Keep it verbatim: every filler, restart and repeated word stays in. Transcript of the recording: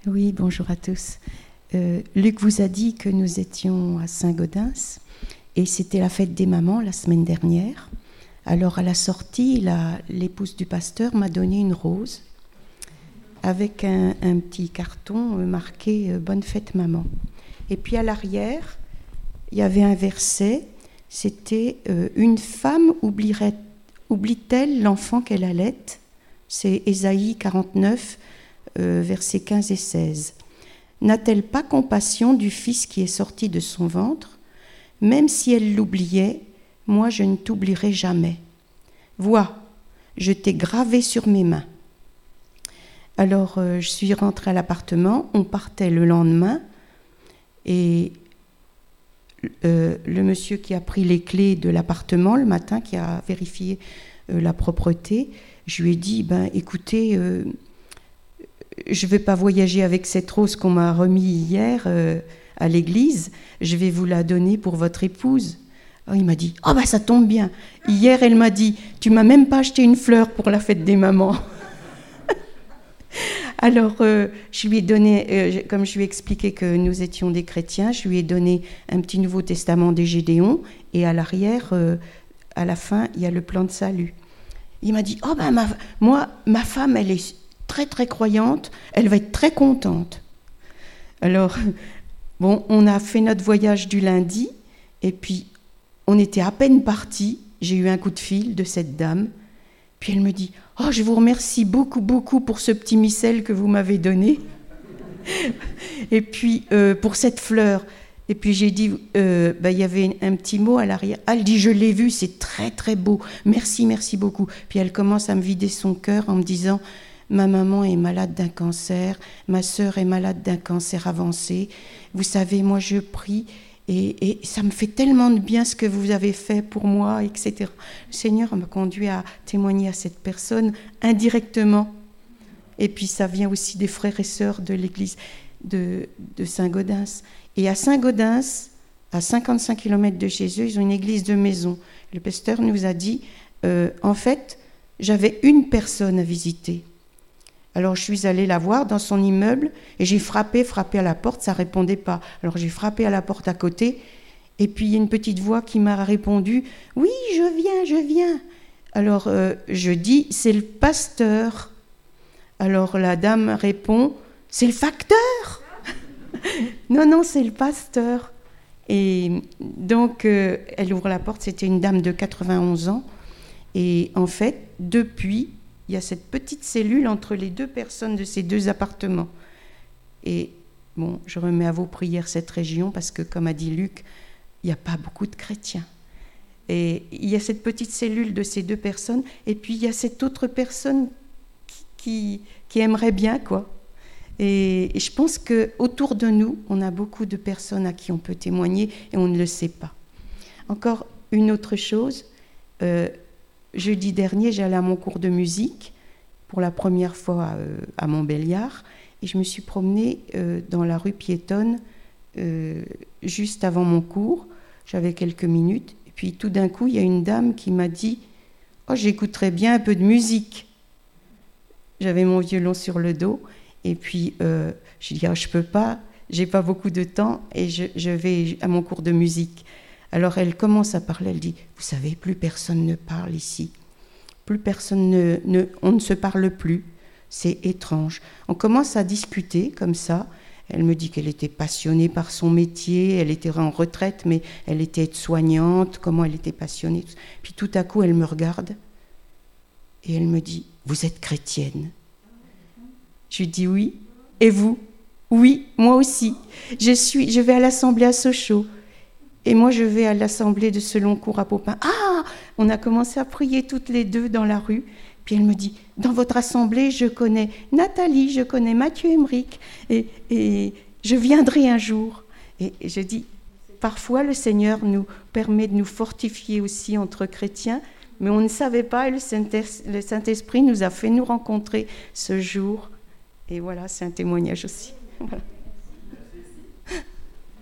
Oui, bonjour à tous. Euh, Luc vous a dit que nous étions à Saint-Gaudens et c'était la fête des mamans la semaine dernière. Alors à la sortie, la, l'épouse du pasteur m'a donné une rose avec un, un petit carton marqué euh, « Bonne fête maman ». Et puis à l'arrière, il y avait un verset, c'était euh, « Une femme oublierait, oublie-t-elle l'enfant qu'elle allait ?» C'est Ésaïe quarante-neuf, euh, versets quinze et seize. « N'a-t-elle pas compassion du fils qui est sorti de son ventre ? Même si elle l'oubliait, moi je ne t'oublierai jamais. Vois, je t'ai gravé sur mes mains. » Alors euh, je suis rentrée à l'appartement, on partait le lendemain et euh, le monsieur qui a pris les clés de l'appartement le matin, qui a vérifié euh, la propreté, je lui ai dit, ben écoutez, euh, je ne vais pas voyager avec cette rose qu'on m'a remise hier euh, à l'église, je vais vous la donner pour votre épouse. Oh, il m'a dit, ah oh, ben ça tombe bien. Hier, elle m'a dit, tu m'as même pas acheté une fleur pour la fête des mamans. Alors, euh, je lui ai donné, euh, comme je lui ai expliqué que nous étions des chrétiens, je lui ai donné un petit Nouveau Testament des Gédéons, et à l'arrière, euh, à la fin, il y a le plan de salut. Il m'a dit, oh ben ma, moi, ma femme, elle est très très croyante, elle va être très contente. Alors, bon, on a fait notre voyage du lundi, et puis on était à peine partis, j'ai eu un coup de fil de cette dame, puis elle me dit, oh, je vous remercie beaucoup, beaucoup pour ce petit missel que vous m'avez donné, et puis euh, pour cette fleur. Et puis j'ai dit, euh, bah, y avait un petit mot à l'arrière. Elle dit, je l'ai vu, c'est très très beau. Merci, merci beaucoup. Puis elle commence à me vider son cœur en me disant, ma maman est malade d'un cancer, ma sœur est malade d'un cancer avancé. Vous savez, moi je prie et, et ça me fait tellement de bien ce que vous avez fait pour moi, et cetera. Le Seigneur m'a conduit à témoigner à cette personne indirectement. Et puis ça vient aussi des frères et sœurs de l'église de, de Saint-Gaudens. Et à Saint-Gaudens, à cinquante-cinq kilomètres de chez eux, ils ont une église de maison. Le pasteur nous a dit, euh, en fait, j'avais une personne à visiter. Alors je suis allée la voir dans son immeuble et j'ai frappé, frappé à la porte, ça ne répondait pas. Alors j'ai frappé à la porte à côté et puis il y a une petite voix qui m'a répondu, oui, je viens, je viens. Alors euh, je dis, c'est le pasteur. Alors la dame répond, c'est le facteur. Non, non, c'est le pasteur. Et donc, euh, elle ouvre la porte, c'était une dame de quatre-vingt-onze ans. Et en fait, depuis, il y a cette petite cellule entre les deux personnes de ces deux appartements. Et bon, je remets à vos prières cette région parce que, comme a dit Luc, il n'y a pas beaucoup de chrétiens. Et il y a cette petite cellule de ces deux personnes. Et puis, il y a cette autre personne qui, qui, qui aimerait bien, quoi. Et je pense qu'autour de nous, on a beaucoup de personnes à qui on peut témoigner et on ne le sait pas. Encore une autre chose, euh, jeudi dernier, j'allais à mon cours de musique pour la première fois euh, à Montbéliard et je me suis promenée euh, dans la rue piétonne euh, juste avant mon cours. J'avais quelques minutes et puis tout d'un coup, il y a une dame qui m'a dit « Oh, j'écouterais bien un peu de musique ». J'avais mon violon sur le dos. Et puis, euh, je dis, ah, je ne peux pas, je n'ai pas beaucoup de temps et je, je vais à mon cours de musique. Alors, elle commence à parler, elle dit, vous savez, plus personne ne parle ici. Plus personne ne, ne... On ne se parle plus. C'est étrange. On commence à discuter comme ça. Elle me dit qu'elle était passionnée par son métier, elle était en retraite, mais elle était aide-soignante, comment elle était passionnée. Puis tout à coup, elle me regarde et elle me dit, vous êtes chrétienne ? Je lui dis oui. Et vous ? Oui, moi aussi. Je suis, je vais à l'assemblée à Sochaux. Et moi, je vais à l'assemblée de Seloncourt à Popin. Ah, on a commencé à prier toutes les deux dans la rue. Puis elle me dit, dans votre assemblée, je connais Nathalie, je connais Mathieu Emmerich, et, et je viendrai un jour. Et, et je dis, parfois, le Seigneur nous permet de nous fortifier aussi entre chrétiens, mais on ne savait pas, et le Saint-Esprit nous a fait nous rencontrer ce jour. Et voilà, c'est un témoignage aussi. Voilà.